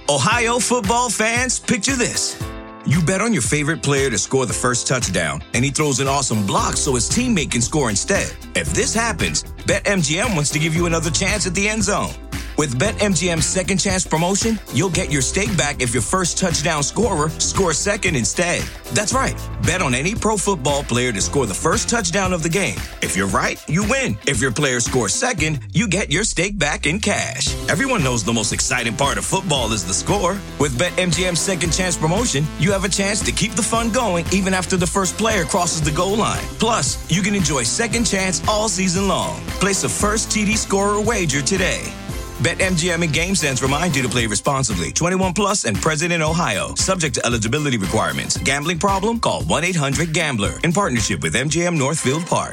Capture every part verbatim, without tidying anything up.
Ohio football fans, picture this. You bet on your favorite player to score the first touchdown, and he throws an awesome block so his teammate can score instead. If this happens, BetMGM wants to give you another chance at the end zone. With BetMGM's Second Chance promotion, you'll get your stake back if your first touchdown scorer scores second instead. That's right. Bet on any pro football player to score the first touchdown of the game. If you're right, you win. If your player scores second, you get your stake back in cash. Everyone knows the most exciting part of football is the score. With BetMGM's Second Chance promotion, you have a chance to keep the fun going even after the first player crosses the goal line. Plus, you can enjoy Second Chance all season long. Place a first T D scorer wager today. BetMGM and GameSense remind you to play responsibly. twenty-one plus and present in Ohio. Subject to eligibility requirements. Gambling problem? Call one eight hundred gambler. In partnership with M G M Northfield Park.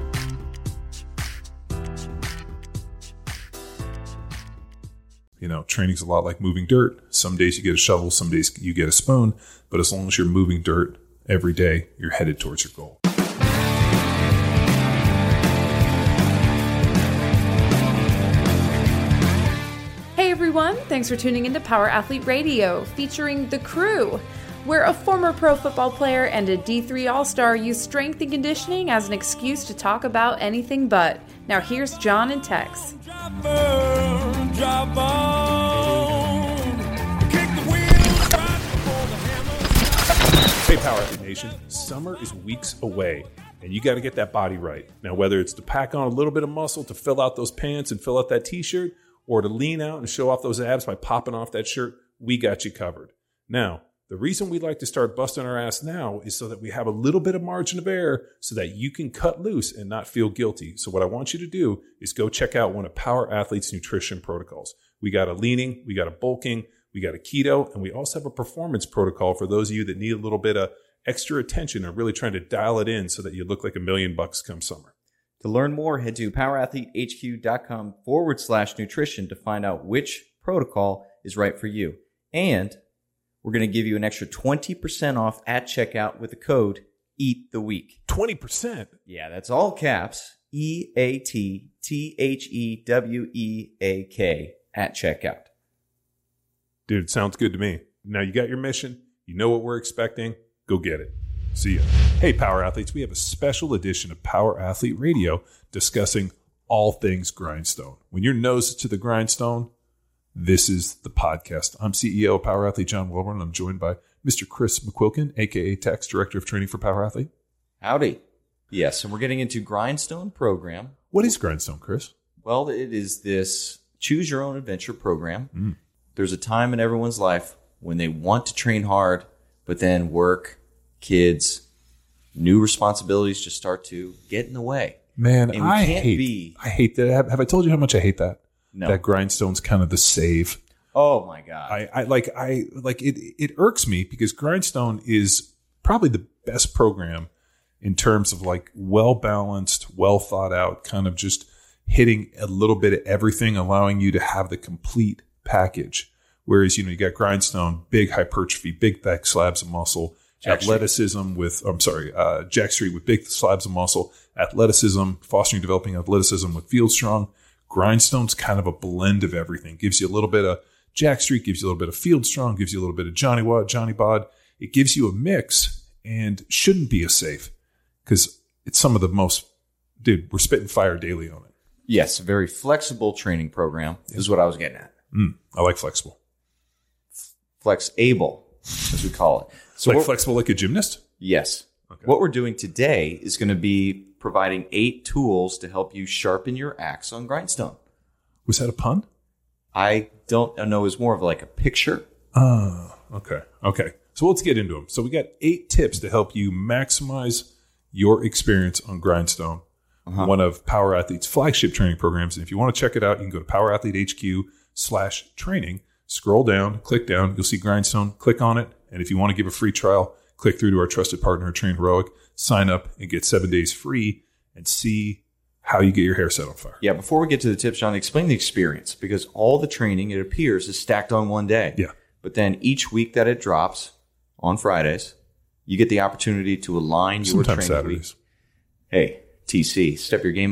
You know, training's a lot like moving dirt. Some days you get a shovel, some days you get a spoon. But as long as you're moving dirt every day, you're headed towards your goal. Thanks for tuning into Power Athlete Radio, featuring The Crew, where a former pro football player and a D three All-Star use strength and conditioning as an excuse to talk about anything but. Now here's John and Tex. Drop on, drop on. Kick the wheel, right before the hammer. Hey, Power Athlete Nation. Summer is weeks away, and you got to get that body right. Now, whether it's to pack on a little bit of muscle to fill out those pants and fill out that t-shirt, or to lean out and show off those abs by popping off that shirt, we got you covered. Now, the reason we like to start busting our ass now is so that we have a little bit of margin of error so that you can cut loose and not feel guilty. So what I want you to do is go check out one of Power Athlete's nutrition protocols. We got a leaning, we got a bulking, we got a keto, and we also have a performance protocol for those of you that need a little bit of extra attention or really trying to dial it in so that you look like a million bucks come summer. To learn more, head to powerathletehq.com forward slash nutrition to find out which protocol is right for you. And we're going to give you an extra twenty percent off at checkout with the code EAT-THE-WEEK. twenty percent? Yeah, that's all caps. E A T T H E W E A K at checkout. Dude, it sounds good to me. Now you got your mission. You know what we're expecting. Go get it. See ya. Hey, Power Athletes, we have a special edition of Power Athlete Radio discussing all things grindstone. When your nose is to the grindstone, this is the podcast. I'm C E O of Power Athlete John Wilburn, and I'm joined by Mister Chris McQuilkin, a k a. Tex, Director of Training for Power Athlete. Howdy. Yes, and we're getting into Grindstone program. What is Grindstone, Chris? Well, it is this choose your own adventure program. Mm. There's a time in everyone's life when they want to train hard, but then work, kids, new responsibilities just start to get in the way. Man, and we I can't hate be, I hate that. Have, have I told you how much I hate that? No. That grindstone's kind of the save. Oh my God. I, I like I like it it irks me because Grindstone is probably the best program in terms of like well balanced, well thought out, kind of just hitting a little bit of everything, allowing you to have the complete package. Whereas, you know, you got Grindstone, big hypertrophy, big thick slabs of muscle, Jack athleticism Street. with, I'm sorry, uh, Jack Street with big slabs of muscle, athleticism, fostering, developing athleticism with Field Strong. Grindstone's kind of a blend of everything. Gives you a little bit of Jack Street, gives you a little bit of Field Strong, gives you a little bit of Johnny Wad, Johnny Bod. It gives you a mix and shouldn't be a safe because it's some of the most, dude, we're spitting fire daily on it. Yes, a very flexible training program yes. is what I was getting at. Mm, I like flexible. Flex-able, as we call it. So like flexible like a gymnast? Yes. Okay. What we're doing today is going to be providing eight tools to help you sharpen your axe on Grindstone. Was that a pun? I don't know. It's more of like a picture. Oh, okay. Okay. So let's get into them. So we got eight tips to help you maximize your experience on Grindstone, uh-huh. one of Power Athlete's flagship training programs. And if you want to check it out, you can go to powerathletehq slash training. Scroll down, click down. You'll see Grindstone. Click on it. And if you want to give a free trial, click through to our trusted partner, Train Heroic, sign up and get seven days free and see how you get your hair set on fire. Yeah, before we get to the tips, John, explain the experience because all the training, it appears, is stacked on one day. Yeah. But then each week that it drops on Fridays, you get the opportunity to align your Sometimes training Saturdays. week. Hey, T C, step your game up.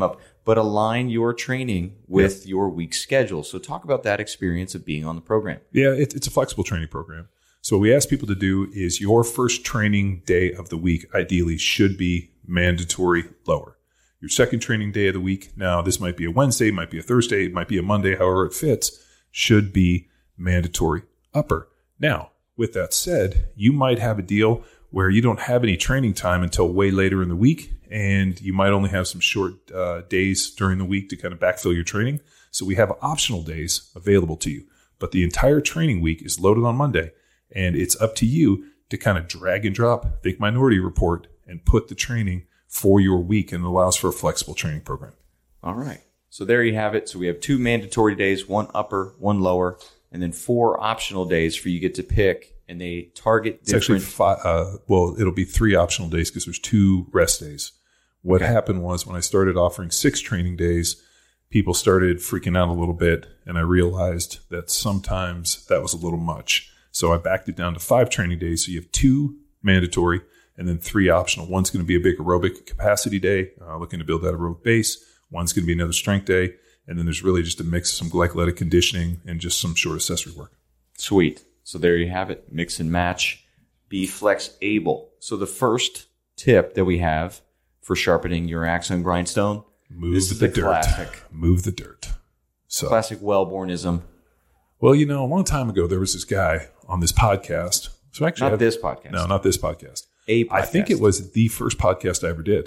but align your training with your week schedule. So talk about that experience of being on the program. Yeah, it, it's a flexible training program. So what we ask people to do is your first training day of the week ideally should be mandatory lower. Your second training day of the week, now this might be a Wednesday, might be a Thursday, it might be a Monday, however it fits, should be mandatory upper. Now, with that said, you might have a deal where you don't have any training time until way later in the week, and you might only have some short uh, days during the week to kind of backfill your training. So we have optional days available to you. But the entire training week is loaded on Monday, and it's up to you to kind of drag and drop, think Minority Report, and put the training for your week, and it allows for a flexible training program. All right. So there you have it. So we have two mandatory days, one upper, one lower, and then four optional days for you get to pick, and they target It's different. actually five, uh, well, it'll be three optional days because there's two rest days. What Okay. happened was when I started offering six training days, people started freaking out a little bit, and I realized that sometimes that was a little much. So I backed it down to five training days. So you have two mandatory and then three optional. One's going to be a big aerobic capacity day, uh, looking to build that aerobic base. One's going to be another strength day. And then there's really just a mix of some glycolytic conditioning and just some short accessory work. Sweet. So there you have it. Mix and match. Be flex able. So the first tip that we have for sharpening your axe on grindstone, Move this is the the dirt. classic. Move the dirt. So, Classic Wellbornism. well, you know, a long time ago, there was this guy on this podcast. So actually, Not I- this podcast. No, not this podcast. A podcast. I think it was the first podcast I ever did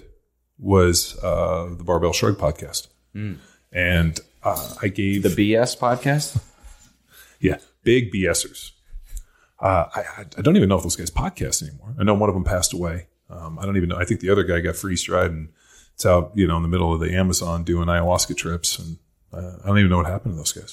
was uh, the Barbell Shrug podcast. Mm. And uh, I gave The B S podcast? yeah, big BSers. Uh, I, I don't even know if those guys podcast anymore. I know one of them passed away. Um, I don't even know. I think the other guy got freeze dried and it's out, you know, in the middle of the Amazon doing ayahuasca trips. And uh, I don't even know what happened to those guys.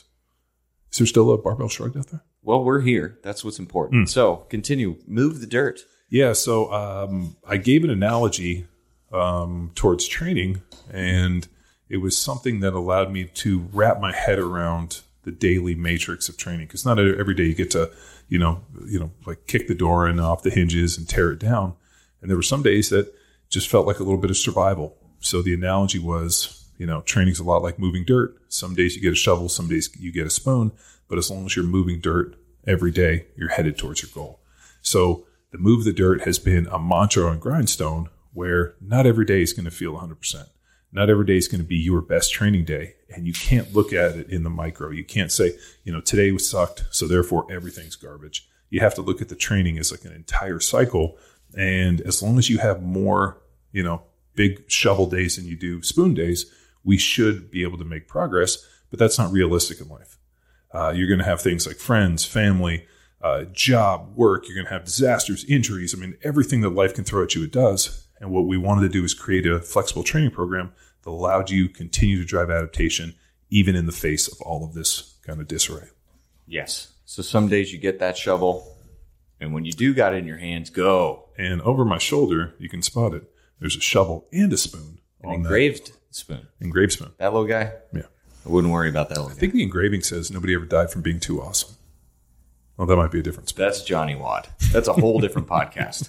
Is there still a Barbell Shrugged out there? Well, we're here. That's what's important. Mm. So continue. Move the dirt. Yeah, so um, I gave an analogy um, towards training, and it was something that allowed me to wrap my head around the daily matrix of training. Because not every day you get to, you know, you know, like kick the door in off the hinges and tear it down. And there were some days that just felt like a little bit of survival. So the analogy was, you know, training's a lot like moving dirt. Some days you get a shovel, some days you get a spoon. But as long as you're moving dirt every day, you're headed towards your goal. So the move the dirt has been a mantra on Grindstone where not every day is going to feel one hundred percent. Not every day is going to be your best training day. And you can't look at it in the micro. You can't say, you know, today was sucked, so therefore everything's garbage. You have to look at the training as like an entire cycle. And as long as you have more, you know, big shovel days than you do spoon days, we should be able to make progress. But that's not realistic in life. Uh, you're going to have things like friends, family, uh, job, work. You're going to have disasters, injuries. I mean, everything that life can throw at you, it does. And what we wanted to do is create a flexible training program that allowed you to continue to drive adaptation, even in the face of all of this kind of disarray. Yes. So some days you get that shovel, and when you do got it in your hands, go. And over my shoulder, you can spot it. There's a shovel and a spoon. An on engraved spoon. that engraved spoon. That little guy? Yeah. I wouldn't worry about that little I guy. think the engraving says nobody ever died from being too awesome. Well, that might be a different spoon. That's Johnny Watt. That's a whole different podcast.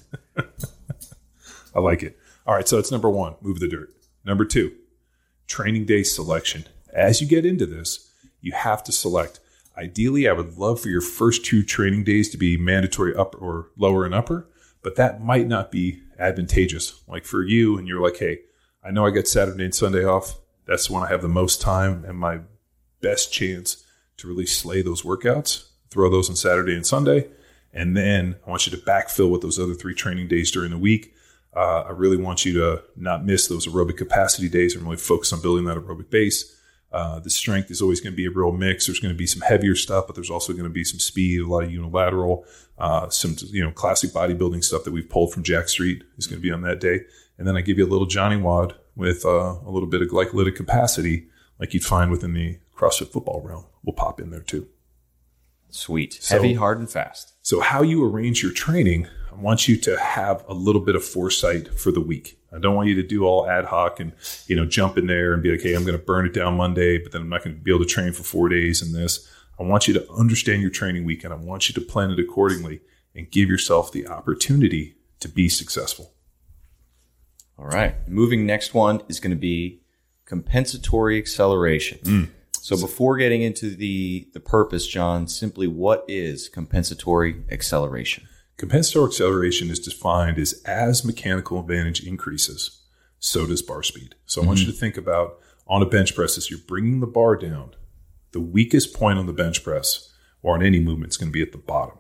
I like it. All right, so it's number one, move the dirt. Number two, training day selection. As you get into this, you have to select. Ideally, I would love for your first two training days to be mandatory upper or lower and upper, but that might not be advantageous. Like for you, and you're like, hey, I know I get Saturday and Sunday off. That's when I have the most time and my best chance to really slay those workouts. Throw those on Saturday and Sunday. And then I want you to backfill with those other three training days during the week. Uh, I really want you to not miss those aerobic capacity days and really focus on building that aerobic base. Uh, the strength is always going to be a real mix. There's going to be some heavier stuff, but there's also going to be some speed, a lot of unilateral, uh, some you know classic bodybuilding stuff that we've pulled from Jack Street is going to be on that day. And then I give you a little Johnny Wad with uh, a little bit of glycolytic capacity, like you'd find within the CrossFit football realm. We'll pop in there too. Sweet. So- Heavy, hard, and fast. So how you arrange your training, I want you to have a little bit of foresight for the week. I don't want you to do all ad hoc and, you know, jump in there and be like, hey, I'm going to burn it down Monday, but then I'm not going to be able to train for four days in this. I want you to understand your training week, and I want you to plan it accordingly and give yourself the opportunity to be successful. All right. Moving next one is going to be compensatory acceleration. Mm. So before getting into the, the purpose, John, simply what is compensatory acceleration? Compensatory acceleration is defined as as mechanical advantage increases, so does bar speed. So I mm-hmm. want you to think about on a bench press as you're bringing the bar down, the weakest point on the bench press or on any movement is going to be at the bottom.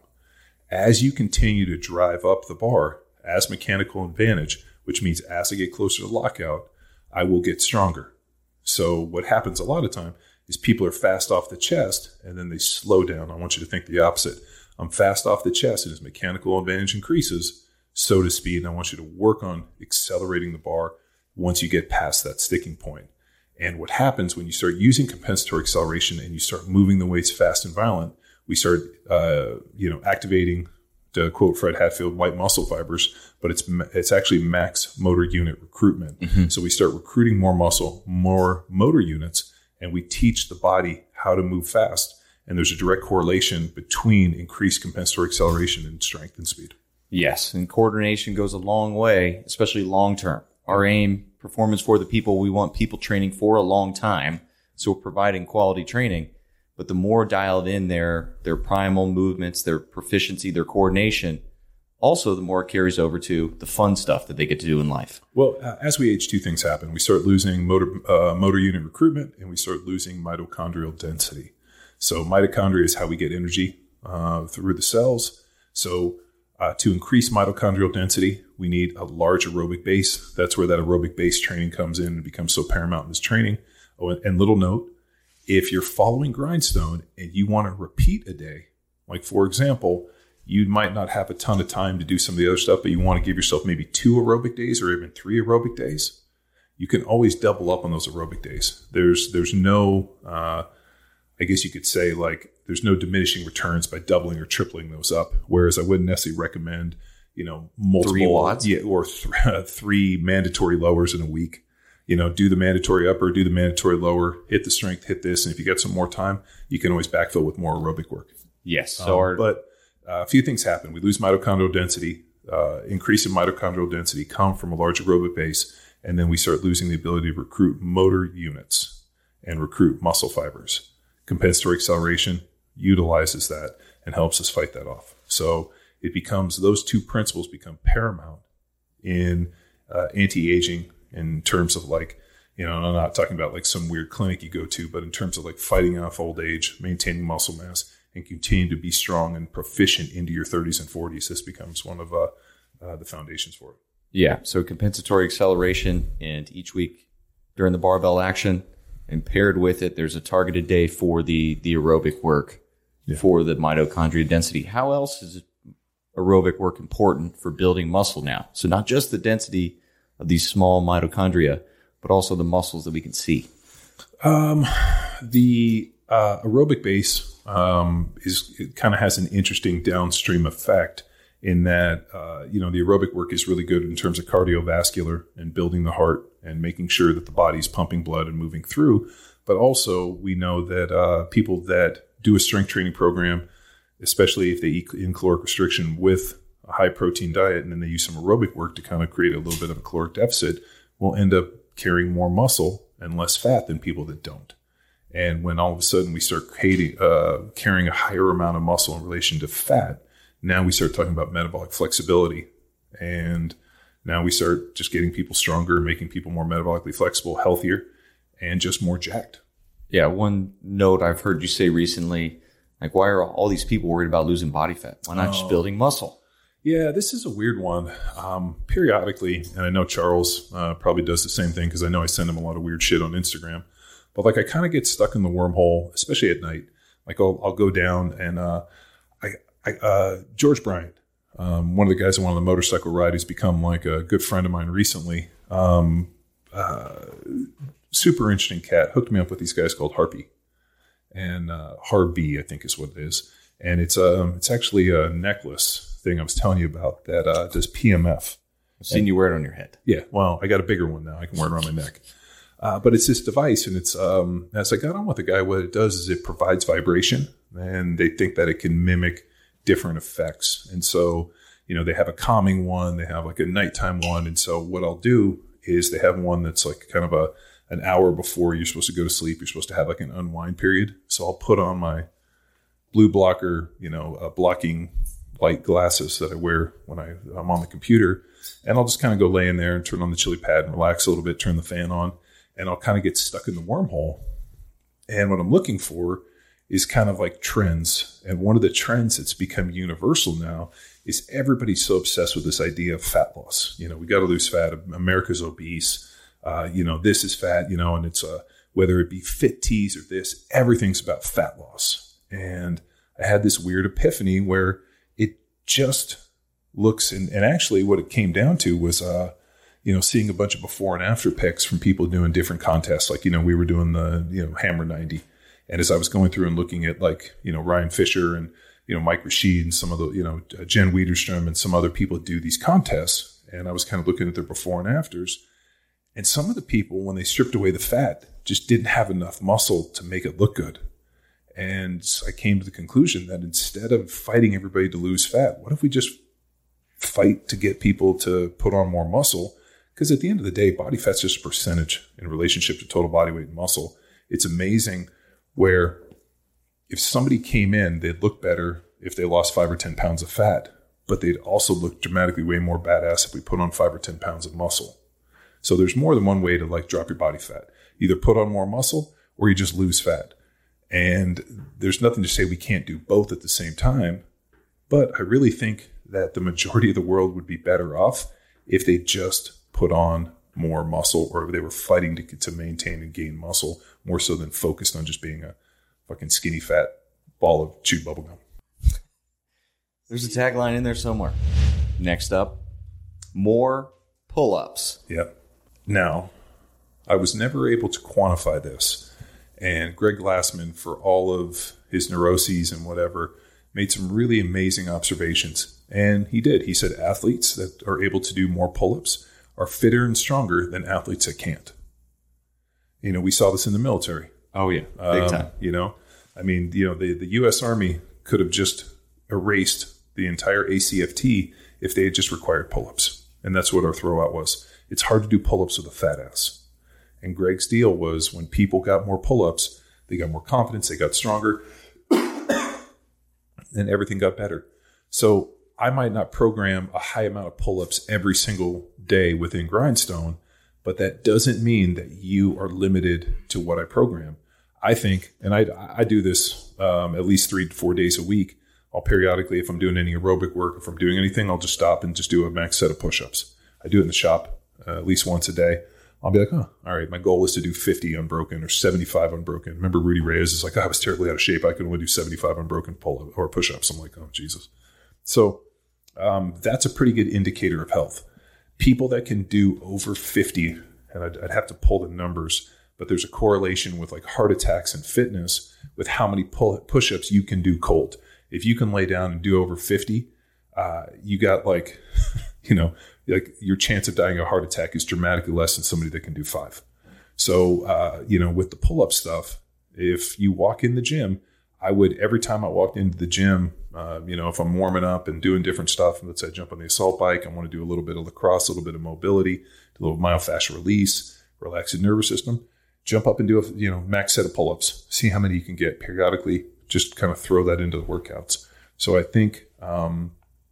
As you continue to drive up the bar as mechanical advantage, which means as I get closer to lockout, I will get stronger. So what happens a lot of time is people are fast off the chest and then they slow down. I want you to think the opposite. I'm fast off the chest and as mechanical advantage increases, so does speed. And I want you to work on accelerating the bar once you get past that sticking point. And what happens when you start using compensatory acceleration and you start moving the weights fast and violent, we start, uh, you know, activating, to quote Fred Hatfield, white muscle fibers, but it's it's actually max motor unit recruitment. Mm-hmm. So we start recruiting more muscle, more motor units, and we teach the body how to move fast. And there's a direct correlation between increased compensatory acceleration and strength and speed. Yes, and coordination goes a long way, especially long term. Our aim, performance for the people, we want people training for a long time. So we're providing quality training. But the more dialed in their, their primal movements, their proficiency, their coordination, also the more it carries over to the fun stuff that they get to do in life. Well, uh, as we age, two things happen. We start losing motor, uh, motor unit recruitment and we start losing mitochondrial density. So mitochondria is how we get energy uh, through the cells. So uh, to increase mitochondrial density, we need a large aerobic base. That's where that aerobic base training comes in and becomes so paramount in this training. Oh, and, and little note, if you're following Grindstone and you want to repeat a day, like for example, you might not have a ton of time to do some of the other stuff, but you want to give yourself maybe two aerobic days or even three aerobic days, you can always double up on those aerobic days. There's there's no, uh, I guess you could say like there's no diminishing returns by doubling or tripling those up. Whereas I wouldn't necessarily recommend, you know, multiple three watts, yeah, or th- three mandatory lowers in a week. You know, do the mandatory upper, do the mandatory lower, hit the strength, hit this. And if you get some more time, you can always backfill with more aerobic work. Yes. So um, our, but uh, a few things happen. We lose mitochondrial density, uh, increase in mitochondrial density come from a large aerobic base. And then we start losing the ability to recruit motor units and recruit muscle fibers. Compensatory acceleration utilizes that and helps us fight that off. So it becomes, those two principles become paramount in uh, anti-aging in terms of like, you know, I'm not talking about like some weird clinic you go to, but in terms of like fighting off old age, maintaining muscle mass, and continue to be strong and proficient into your thirties and forties, this becomes one of uh, uh, the foundations for it. Yeah. So compensatory acceleration, and each week during the barbell action, and paired with it, there's a targeted day for the, the aerobic work yeah. for the mitochondria density. How else is aerobic work important for building muscle now? So not just the density of these small mitochondria, but also the muscles that we can see. Um, the uh, aerobic base um, is it kind of has an interesting downstream effect in that, uh, you know, the aerobic work is really good in terms of cardiovascular and building the heart and making sure that the body's pumping blood and moving through. But also we know that uh, people that do a strength training program, especially if they eat in caloric restriction with a high protein diet, and then they use some aerobic work to kind of create a little bit of a caloric deficit, will end up carrying more muscle and less fat than people that don't. And when all of a sudden we start hating, uh, carrying a higher amount of muscle in relation to fat, now we start talking about metabolic flexibility. And now we start just getting people stronger, making people more metabolically flexible, healthier, and just more jacked. Yeah, one note I've heard you say recently, like, why are all these people worried about losing body fat? Why not oh. just building muscle? Yeah, this is a weird one. Um, periodically, and I know Charles uh, probably does the same thing because I know I send him a lot of weird shit on Instagram. But like I kind of get stuck in the wormhole, especially at night. Like I'll, I'll go down and uh, I, I uh, George Bryant, um, one of the guys on one of the motorcycle ride, who's become like a good friend of mine recently. Um, uh, super interesting cat. Hooked me up with these guys called Harpy, and uh, Harby, I think is what it is. And it's um, it's actually a necklace thing I was telling you about that uh, does P M F. I've seen and, you wear it on your head. Yeah, well, I got a bigger one now. I can wear it around my neck. Uh, but it's this device, and it's um, as I got on with the guy, what it does is it provides vibration, and they think that it can mimic different effects. And so, you know, they have a calming one, they have like a nighttime one, and so what I'll do is they have one that's like kind of a an hour before you're supposed to go to sleep, you're supposed to have like an unwind period. So I'll put on my blue blocker, you know, uh, blocking light glasses that I wear when I, I'm on the computer. And I'll just kind of go lay in there and turn on the chili pad and relax a little bit, turn the fan on, and I'll kind of get stuck in the wormhole. And what I'm looking for is kind of like trends. And one of the trends that's become universal now is everybody's so obsessed with this idea of fat loss. You know, we got to lose fat. America's obese. Uh, you know, this is fat, you know, and it's uh, whether it be fit teas or this, everything's about fat loss. And I had this weird epiphany where it just looks, and, and actually what it came down to was, uh, you know, seeing a bunch of before and after pics from people doing different contests. Like, you know, we were doing the, you know, Hammer ninety. And as I was going through and looking at like, you know, Ryan Fisher and, you know, Mike Rashid and some of the, you know, Jen Wiederstrom and some other people do these contests. And I was kind of looking at their before and afters. And some of the people, when they stripped away the fat, just didn't have enough muscle to make it look good. And I came to the conclusion that instead of fighting everybody to lose fat, what if we just fight to get people to put on more muscle? Because at the end of the day, body fat's just a percentage in relationship to total body weight and muscle. It's amazing where if somebody came in, they'd look better if they lost five or ten pounds of fat, but they'd also look dramatically way more badass if we put on five or ten pounds of muscle. So there's more than one way to like drop your body fat. Either put on more muscle or you just lose fat. And there's nothing to say we can't do both at the same time. But I really think that the majority of the world would be better off if they just put on more muscle, or if they were fighting to, to maintain and gain muscle more so than focused on just being a fucking skinny fat ball of chewed bubblegum. There's a tagline in there somewhere. Next up, more pull-ups. Yep. Now, I was never able to quantify this. And Greg Glassman, for all of his neuroses and whatever, made some really amazing observations. And he did. He said athletes that are able to do more pull-ups are fitter and stronger than athletes that can't. You know, we saw this in the military. Oh, yeah. Big um, time. You know, I mean, you know, the, the U S Army could have just erased the entire A C F T if they had just required pull-ups. And that's what our throwout was. It's hard to do pull-ups with a fat ass. And Greg's deal was when people got more pull-ups, they got more confidence, they got stronger, and everything got better. So I might not program a high amount of pull-ups every single day within Grindstone, but that doesn't mean that you are limited to what I program. I think, and I, I do this um, at least three to four days a week. I'll periodically, if I'm doing any aerobic work, if I'm doing anything, I'll just stop and just do a max set of push-ups. I do it in the shop uh, at least once a day. I'll be like, oh, all right, my goal is to do fifty unbroken or seventy-five unbroken. Remember Rudy Reyes is like, oh, I was terribly out of shape. I could only do seventy-five unbroken pull or push-ups. I'm like, oh, Jesus. So um, that's a pretty good indicator of health. People that can do over fifty, and I'd, I'd have to pull the numbers, but there's a correlation with like heart attacks and fitness with how many pull, push-ups you can do cold. If you can lay down and do over fifty, uh, you got like, you know, like your chance of dying of a heart attack is dramatically less than somebody that can do five. So, uh, you know, with the pull-up stuff, if you walk in the gym, I would, every time I walked into the gym, uh, you know, if I'm warming up and doing different stuff, and let's say I jump on the assault bike, I want to do a little bit of lacrosse, a little bit of mobility, a little myofascial release, relax the nervous system, jump up and do a, you know, max set of pull-ups, see how many you can get periodically, just kind of throw that into the workouts. So I think, um,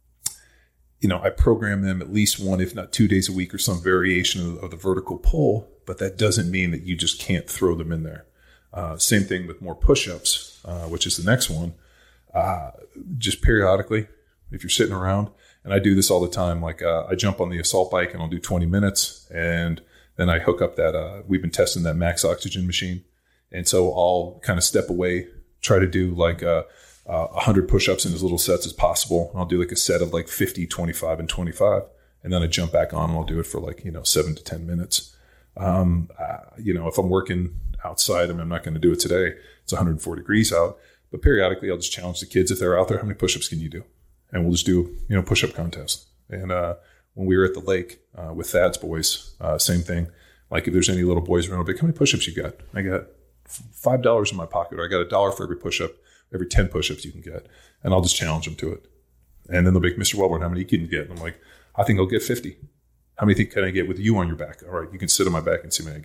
you know, I program them at least one, if not two days a week or some variation of, of the vertical pull, but that doesn't mean that you just can't throw them in there. Uh, same thing with more push-ups, uh, which is the next one. Uh, just periodically, if you're sitting around, and I do this all the time, like uh, I jump on the assault bike and I'll do twenty minutes, and then I hook up that, uh, we've been testing that max oxygen machine. And so I'll kind of step away, try to do like a, Uh, one hundred push-ups in as little sets as possible. I'll do like a set of like fifty, twenty-five, and twenty-five. And then I jump back on and I'll do it for like, you know, seven to ten minutes. Um, uh, you know, if I'm working outside, I mean, I'm not going to do it today. It's one hundred four degrees out. But periodically, I'll just challenge the kids if they're out there, how many push-ups can you do? And we'll just do, you know, push-up contest. And uh, when we were at the lake uh, with Thad's boys, uh, same thing. Like if there's any little boys around, I'll be like, how many push-ups you got? I got five dollars in my pocket, or I got a dollar for every push-up. Every ten push-ups you can get. And I'll just challenge them to it. And then they'll be like, Mister Wellborn, how many can you get? And I'm like, I think I'll get fifty. How many think can I get with you on your back? All right, you can sit on my back and see what I get.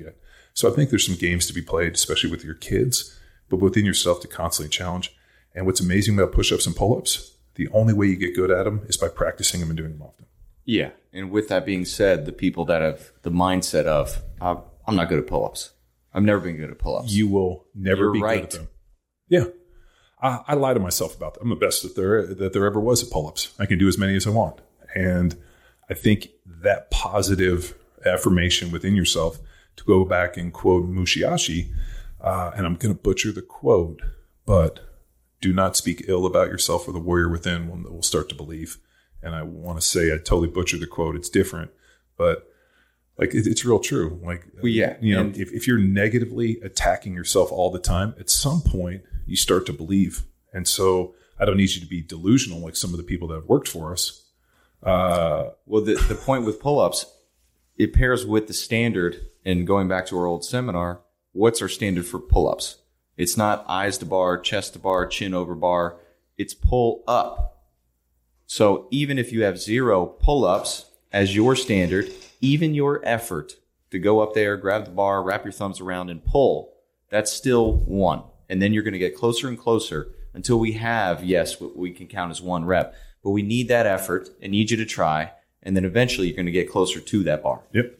So I think there's some games to be played, especially with your kids, but within yourself to constantly challenge. And what's amazing about push-ups and pull-ups, the only way you get good at them is by practicing them and doing them often. Yeah. And with that being said, the people that have the mindset of, uh, I'm not good at pull-ups. I've never been good at pull-ups. You will never You're be right. good at them. Yeah. I, I lie to myself about that. I'm the best that there, that there ever was at pull-ups. I can do as many as I want. And I think that positive affirmation within yourself, to go back and quote Mushiashi, uh, and I'm going to butcher the quote, but do not speak ill about yourself, or the warrior within will, will start to believe. And I want to say I totally butchered the quote. It's different, but like it, it's real true. Like, Well, yeah. you know, And- if, if you're negatively attacking yourself all the time, at some point you start to believe. And so I don't need you to be delusional like some of the people that have worked for us. Uh, Well, the, the point with pull-ups, it pairs with the standard. And going back to our old seminar, what's our standard for pull-ups? It's not eyes to bar, chest to bar, chin over bar. It's pull up. So even if you have zero pull-ups as your standard, even your effort to go up there, grab the bar, wrap your thumbs around and pull, that's still one. And then you're going to get closer and closer until we have, yes, what we can count as one rep. But we need that effort and need you to try. And then eventually you're going to get closer to that bar. Yep.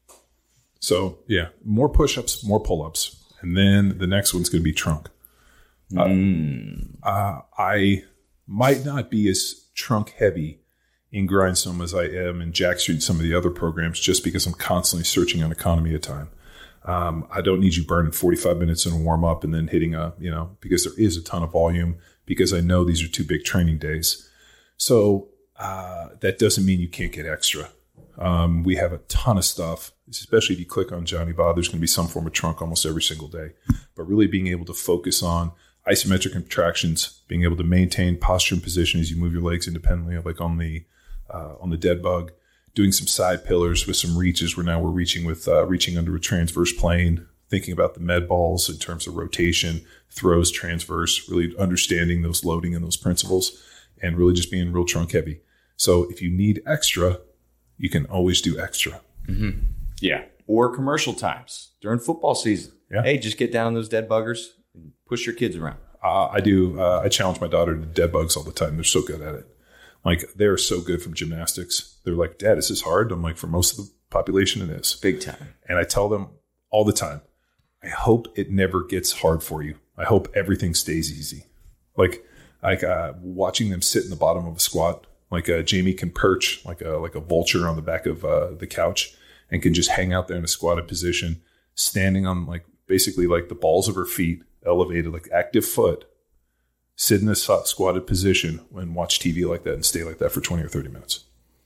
So, yeah, more push-ups, more pull-ups. And then the next one's going to be trunk. Uh, Mm. uh, I might not be as trunk heavy in Grindstone as I am in Jack Street and some of the other programs, just because I'm constantly searching on economy of time. Um, I don't need you burning forty-five minutes in a warm-up and then hitting a, you know, because there is a ton of volume, because I know these are two big training days. So uh, that doesn't mean you can't get extra. Um, we have a ton of stuff, especially if you click on Johnny Bob, there's going to be some form of trunk almost every single day. But really being able to focus on isometric contractions, being able to maintain posture and position as you move your legs independently, like on the uh, on the dead bug, doing some side pillars with some reaches where now we're reaching with uh, reaching under a transverse plane, thinking about the med balls in terms of rotation, throws, transverse, really understanding those loading and those principles, and really just being real trunk heavy. So if you need extra, you can always do extra. Mm-hmm. Yeah. Or commercial times during football season. Yeah. Hey, just get down those dead buggers and push your kids around. Uh, I do. Uh, I challenge my daughter to dead bugs all the time. They're so good at it. Like, they're so good from gymnastics. They're like, Dad, is this hard? I'm like, for most of the population, it is. Big time. And I tell them all the time, I hope it never gets hard for you. I hope everything stays easy. Like, like uh, watching them sit in the bottom of a squat, like uh, Jamie can perch like a like a vulture on the back of uh, the couch and can just hang out there in a squatted position, standing on like basically like the balls of her feet elevated, like active foot, sit in a squatted position and watch T V like that and stay like that for twenty or thirty minutes.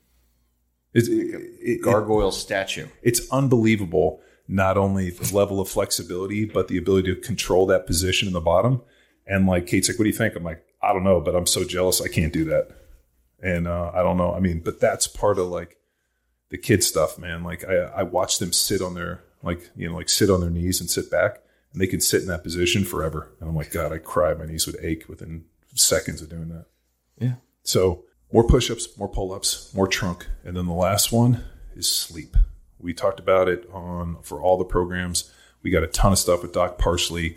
It's it, it, Gargoyle it, statue. It's unbelievable. Not only the level of flexibility, but the ability to control that position in the bottom. And like, Kate's like, what do you think? I'm like, I don't know, but I'm so jealous. I can't do that. And uh, I don't know. I mean, but that's part of like the kid stuff, man. Like I, I watch them sit on their, like, you know, like sit on their knees and sit back, and they can sit in that position forever. And I'm like, God, I cry. My knees would ache within seconds of doing that. Yeah. So more push-ups, more pull-ups, more trunk. And then the last one is sleep. We talked about it on for all the programs. We got a ton of stuff with Doc Parsley.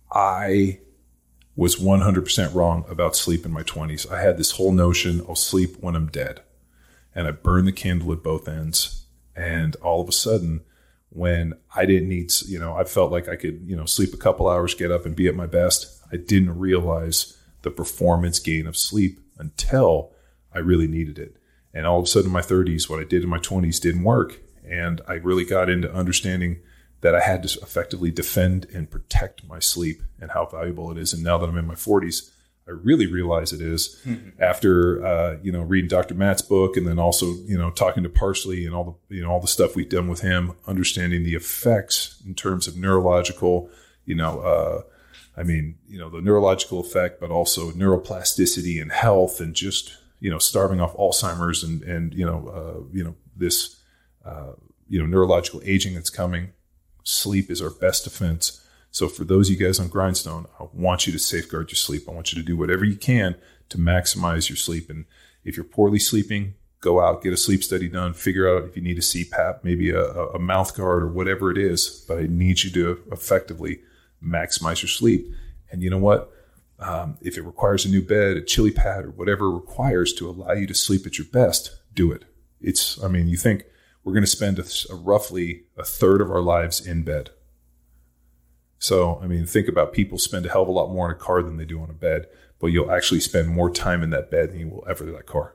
I was one hundred percent wrong about sleep in my twenties. I had this whole notion I'll sleep when I'm dead. And I burned the candle at both ends. And all of a sudden, when I didn't need, you know, I felt like I could, you know, sleep a couple hours, get up and be at my best. I didn't realize the performance gain of sleep until I really needed it. And all of a sudden in my thirties, what I did in my twenties didn't work. And I really got into understanding that I had to effectively defend and protect my sleep and how valuable it is. And now that I'm in my forties, I really realize it is mm-hmm. after, uh, you know, reading Doctor Matt's book and then also, you know, talking to Parsley and all the, you know, all the stuff we've done with him, understanding the effects in terms of neurological, you know, uh, I mean, you know, the neurological effect, but also neuroplasticity and health and just, you know, starving off Alzheimer's and, and, you know, uh, you know, this, uh, you know, neurological aging that's coming. Sleep is our best defense. So for those of you guys on Grindstone, I want you to safeguard your sleep. I want you to do whatever you can to maximize your sleep. And if you're poorly sleeping, go out, get a sleep study done, figure out if you need a C PAP, maybe a, a mouth guard or whatever it is. But I need you to effectively maximize your sleep. And you know what? Um, if it requires a new bed, a chili pad, or whatever it requires to allow you to sleep at your best, do it. It's, I mean, you think we're going to spend a, a roughly a third of our lives in bed. So, I mean, think about people spend a hell of a lot more in a car than they do on a bed, but you'll actually spend more time in that bed than you will ever in that car.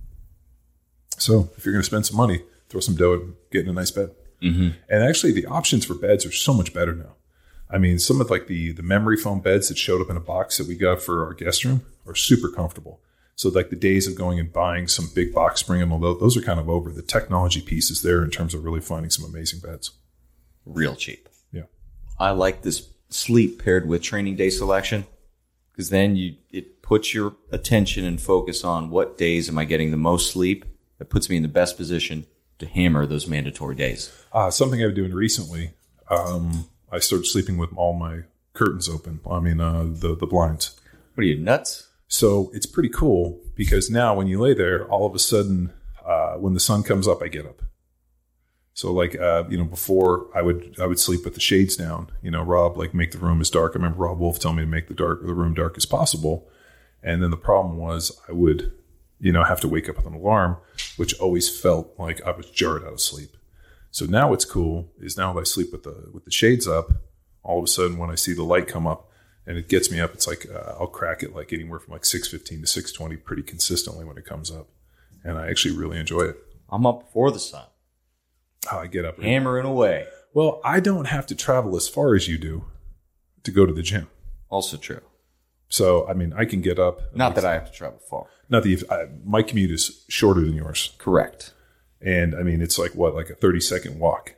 So if you're going to spend some money, throw some dough and get in a nice bed. Mm-hmm. And actually the options for beds are so much better now. I mean, some of like the, the memory foam beds that showed up in a box that we got for our guest room are super comfortable. So like the days of going and buying some big box spring, and although those are kind of over, the technology piece is there in terms of really finding some amazing beds. Real cheap. Yeah. I like this sleep paired with training day selection, because then you it puts your attention and focus on what days am I getting the most sleep. That puts me in the best position to hammer those mandatory days. Uh, something I've been doing recently, um, I started sleeping with all my curtains open. I mean, uh, the, the blinds. What are you, nuts? So it's pretty cool because now when you lay there, all of a sudden, uh, when the sun comes up, I get up. So like, uh, you know, before I would, I would sleep with the shades down, you know, Rob, like make the room as dark. I remember Rob Wolf telling me to make the dark, the room dark as possible. And then the problem was I would, you know, have to wake up with an alarm, which always felt like I was jarred out of sleep. So now what's cool is now that I sleep with the, with the shades up, all of a sudden when I see the light come up and it gets me up, it's like, uh, I'll crack it like anywhere from like six fifteen to six twenty pretty consistently when it comes up. And I actually really enjoy it. I'm up before the sun. Oh, I get up. Hammering away. Well, I don't have to travel as far as you do to go to the gym. Also true. So, I mean, I can get up. Not that I have to travel far. Not that you've, I, my commute is shorter than yours. Correct. And I mean, it's like what, like a thirty second walk.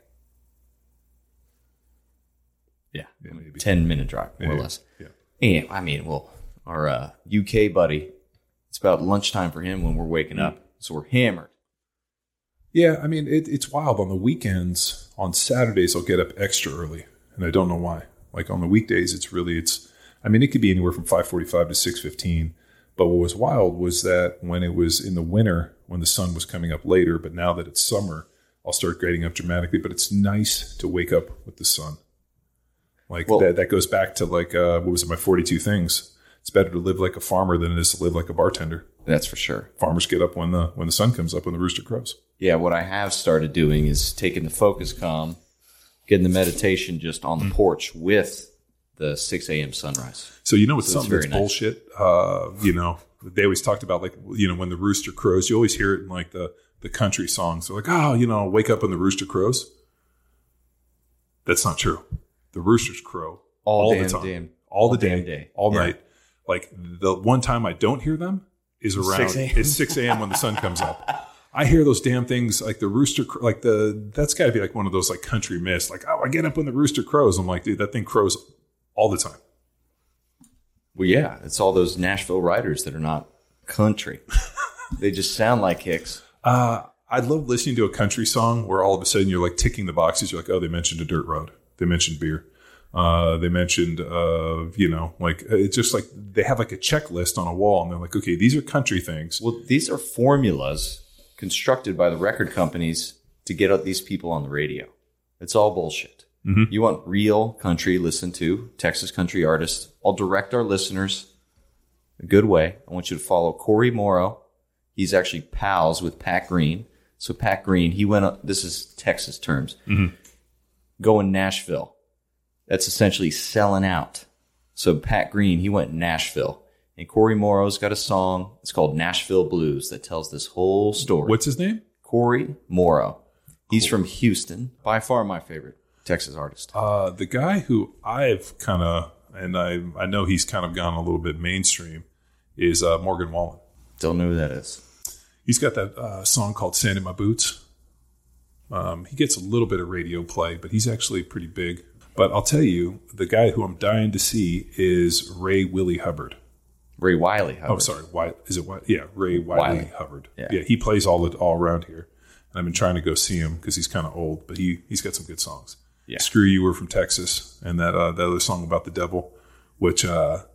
Yeah. Yeah, maybe. ten minute drive, more yeah, or less. Yeah. Yeah. I mean, well, our uh, U K buddy, it's about lunchtime for him when we're waking Mm. up. So we're hammered. Yeah. I mean, it, it's wild. On the weekends, on Saturdays, I'll get up extra early. And I don't know why. Like on the weekdays, it's really, it's, I mean, it could be anywhere from five forty-five to six fifteen. But what was wild was that when it was in the winter, when the sun was coming up later, but now that it's summer, I'll start grading up dramatically. But it's nice to wake up with the sun. Like Well- that, that goes back to like, uh, what was it, my forty-two things. It's better to live like a farmer than it is to live like a bartender. That's for sure. Farmers get up when the when the sun comes up, when the rooster crows. Yeah, what I have started doing is taking the focus calm, getting the meditation just on the Mm. porch with the six a.m. sunrise. So you know what's So it's something very that's nice. bullshit? Uh, you know, they always talked about like, you know, when the rooster crows, you always hear it in like the, the country songs. They're like, oh, you know, wake up when the rooster crows. That's not true. The roosters crow All all, damn the time, damn- all the all day, damn day. all Yeah. night. Like the one time I don't hear them is around six a.m. it's six a.m. when the sun comes up. I hear those damn things like the rooster, cr- like the, that's got to be like one of those like country myths. Like, oh, I get up when the rooster crows. I'm like, dude, that thing crows all the time. Well, yeah, it's all those Nashville writers that are not country. They just sound like Hicks. Uh, I love listening to a country song where all of a sudden you're like ticking the boxes. You're like, oh, they mentioned a dirt road. They mentioned beer. Uh, they mentioned, uh, you know, like it's just like they have like a checklist on a wall and they're like, okay, these are country things. Well, these are formulas constructed by the record companies to get out these people on the radio. It's all bullshit. Mm-hmm. You want real country, listen to Texas country artists. I'll direct our listeners a good way. I want you to follow Corey Morrow. He's actually pals with Pat Green. So Pat Green, he went up, this is Texas terms, Mm-hmm. going Nashville. That's essentially selling out. So Pat Green, he went Nashville. And Corey Morrow's got a song. It's called Nashville Blues that tells this whole story. What's his name? Corey Morrow. He's from Houston. By far my favorite Texas artist. Uh, the guy who I've kind of, and I, I know he's kind of gone a little bit mainstream, is uh, Morgan Wallen. Don't know who that is. He's got that uh, song called Sand in My Boots. Um, he gets a little bit of radio play, but he's actually pretty big. But I'll tell you, the guy who I'm dying to see is Ray Willie Hubbard. Ray Wiley. Hubbard. Oh, sorry. Why is it? Why, yeah, Ray Wiley, Wiley. Hubbard. Yeah. Yeah, he plays all the, all around here. And I've been trying to go see him because he's kind of old, but he he's got some good songs. Yeah. Screw You Were from Texas, and that uh, that other song about the devil, which uh,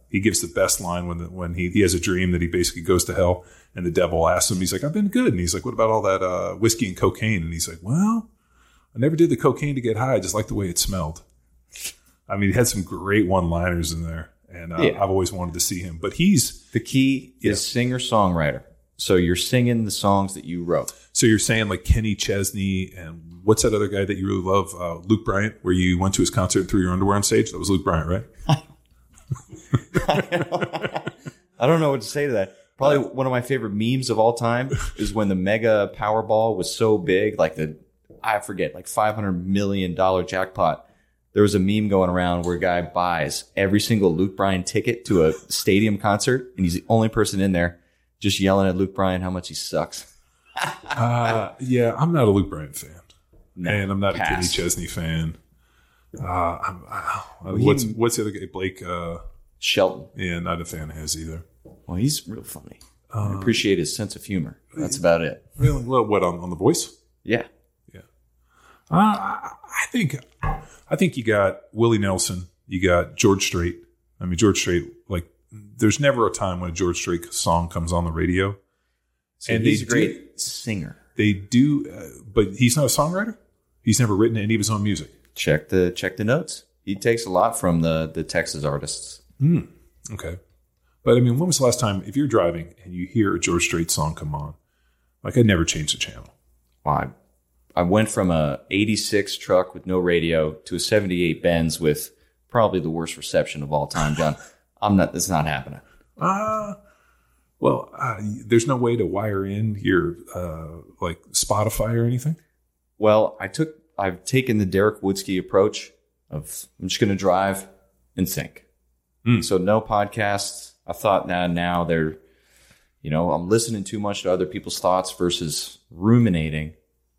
he gives the best line when the, when he, he has a dream that he basically goes to hell, and the devil asks him, he's like, I've been good. And he's like, what about all that uh, whiskey and cocaine? And he's like, well, I never did the cocaine to get high. I just like the way it smelled. I mean, he had some great one-liners in there, and uh, yeah. I've always wanted to see him. But he's... The key yeah. is singer-songwriter. So you're singing the songs that you wrote. So you're saying like Kenny Chesney and what's that other guy that you really love? Uh, Luke Bryant, where you went to his concert and threw your underwear on stage? That was Luke Bryant, right? I don't know what to say to that. Probably one of my favorite memes of all time is when the Mega Powerball was so big, like the, I forget, like five hundred million dollars jackpot. There was a meme going around where a guy buys every single Luke Bryan ticket to a stadium concert, and he's the only person in there just yelling at Luke Bryan how much he sucks. uh, yeah, I'm not a Luke Bryan fan. No, and I'm not pass. a Kenny Chesney fan. Uh, I'm, uh, well, what's he, what's the other guy? Blake uh, Shelton. Yeah, not a fan of his either. Well, he's real funny. Uh, I appreciate his sense of humor. That's about it. Really? What, what on, on The Voice? Yeah. Yeah. Uh, I think I think you got Willie Nelson. You got George Strait. I mean, George Strait, like, there's never a time when a George Strait song comes on the radio. So and he's a great do, singer. They do, uh, but he's not a songwriter. He's never written any of his own music. Check the check the notes. He takes a lot from the, the Texas artists. Mm, okay. But I mean, when was the last time, if you're driving and you hear a George Strait song come on, like I'd never change the channel. Well, I, I went from a eighty-six truck with no radio to a seventy-eight Benz with probably the worst reception of all time, John. I'm not, it's not happening. Uh, well, uh, there's no way to wire in your, uh, like Spotify or anything. Well, I took, I've taken the Derek Woodsky approach of I'm just going to drive and think. Mm. So no podcasts. I thought now, now they're, you know, I'm listening too much to other people's thoughts versus ruminating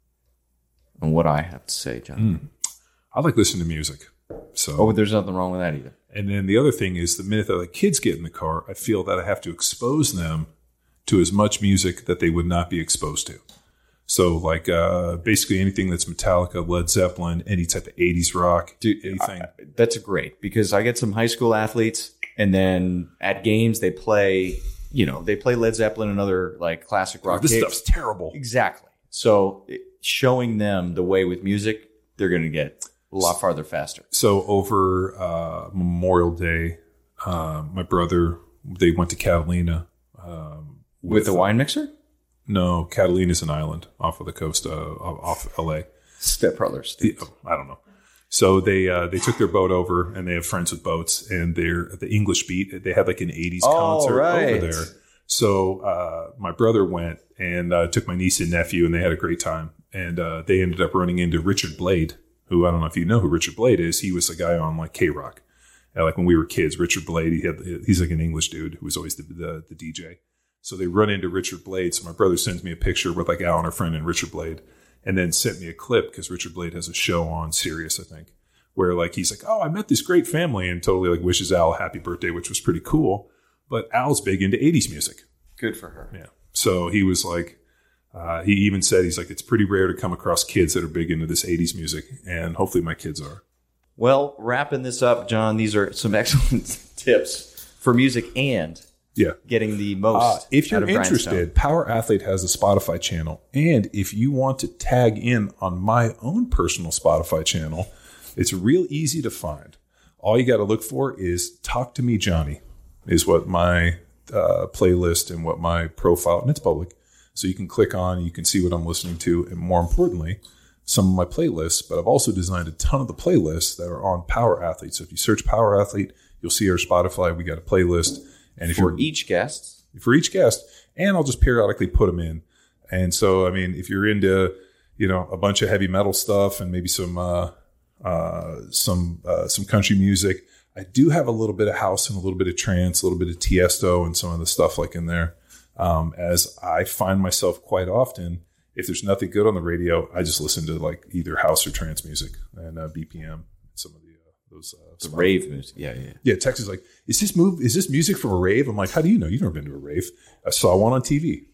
on what I have to say, John. Mm. I like listening to music. So, oh, there's nothing wrong with that either. And then the other thing is the minute that the kids get in the car, I feel that I have to expose them to as much music that they would not be exposed to. So like uh, basically anything that's Metallica, Led Zeppelin, any type of eighties rock, Dude, anything. I, that's great because I get some high school athletes and then at games they play, you know, they play Led Zeppelin and other like classic rock. Oh, this games. stuff's terrible. Exactly. So showing them the way with music, they're going to get a lot farther faster. So over uh, Memorial Day, uh, my brother, they went to Catalina. Um, with, with the wine mixer? No, Catalina's an island off of the coast, uh, off L A. Step Brothers. I don't know. So they uh, they took their boat over, and they have friends with boats, and they're at the English Beat. They had like an eighties oh, concert right. over there. So uh, my brother went and uh, took my niece and nephew, and they had a great time. And uh, they ended up running into Richard Blade, who I don't know if you know who Richard Blade is. He was a guy on like K-Rock. Uh, like when we were kids, Richard Blade, he had he's like an English dude who was always the, the, the D J. So they run into Richard Blade. So my brother sends me a picture with like Al and her friend and Richard Blade, and then sent me a clip because Richard Blade has a show on Sirius, I think, where like he's like, oh, I met this great family, and totally like wishes Al a happy birthday, which was pretty cool. But Al's big into eighties music. Good for her. Yeah. So he was like, uh, he even said, he's like, it's pretty rare to come across kids that are big into this eighties music, and hopefully my kids are. Well, wrapping this up, John, these are some excellent tips for music and yeah, getting the most. Uh, if you're out of interested, Power Athlete has a Spotify channel. And if you want to tag in on my own personal Spotify channel, it's real easy to find. All you got to look for is Talk to Me, Johnny, is what my uh, playlist and what my profile, and it's public. So you can click on, you can see what I'm listening to. And more importantly, some of my playlists. But I've also designed a ton of the playlists that are on Power Athlete. So if you search Power Athlete, you'll see our Spotify. We got a playlist. And if for you're, each guest, for each guest, and I'll just periodically put them in. And so, I mean, if you're into, you know, a bunch of heavy metal stuff and maybe some, uh, uh, some, uh, some country music, I do have a little bit of house and a little bit of trance, a little bit of Tiesto and some of the stuff like in there. Um, as I find myself quite often, if there's nothing good on the radio, I just listen to like either house or trance music and uh, B P M, some of the. Those, uh, the rave music. Yeah, yeah. Yeah, Texas is like, is this move? Is this music from a rave? I'm like, how do you know? You've never been to a rave. I saw one on T V.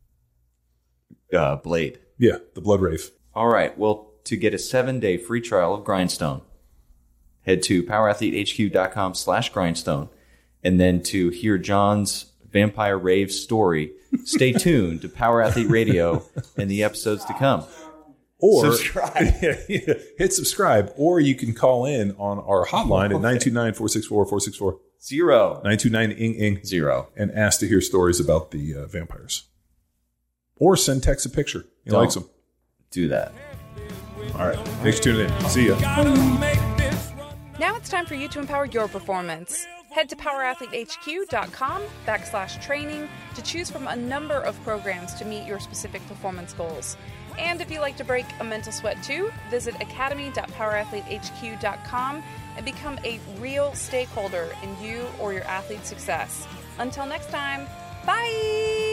Uh, Blade. Yeah, the Blood Rave. All right. Well, to get a seven-day free trial of Grindstone, head to powerathletehq.com slash grindstone. and then to hear John's vampire rave story, stay tuned to Power Athlete Radio and the episodes to come. Or Subscribe. yeah, yeah, hit subscribe, or you can call in on our hotline at nine two nine, four six four, four six four. Zero. nine two nine ing ing Zero. and ask to hear stories about the uh, vampires. Or send Tex a picture. He Don't. likes them. Do that. All right. Thanks for tuning in. See ya. Now it's time for you to empower your performance. Head to powerathletehq.com backslash training to choose from a number of programs to meet your specific performance goals. And if you like to break a mental sweat too, visit academy dot powerathletehq dot com and become a real stakeholder in you or your athlete's success. Until next time, bye!